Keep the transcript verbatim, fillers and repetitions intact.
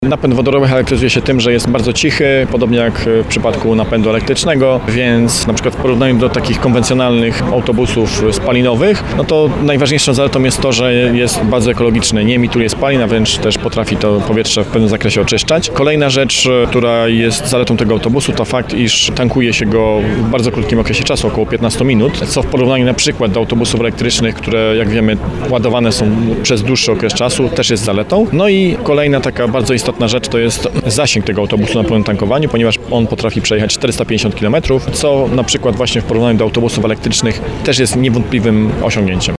Napęd wodorowy charakteryzuje się tym, że jest bardzo cichy, podobnie jak w przypadku napędu elektrycznego, więc na przykład w porównaniu do takich konwencjonalnych autobusów spalinowych, no to najważniejszą zaletą jest to, że jest bardzo ekologiczny, nie emituje spalin, a wręcz też potrafi to powietrze w pewnym zakresie oczyszczać. Kolejna rzecz, która jest zaletą tego autobusu, to fakt, iż tankuje się go w bardzo krótkim okresie czasu, około piętnaście minut, co w porównaniu na przykład do autobusów elektrycznych, które jak wiemy ładowane są przez dłuższy okres czasu, też jest zaletą. No i kolejna taka bardzo istotna rzecz to jest zasięg tego autobusu na pełnym tankowaniu, ponieważ on potrafi przejechać czterysta pięćdziesiąt kilometrów, co na przykład właśnie w porównaniu do autobusów elektrycznych też jest niewątpliwym osiągnięciem.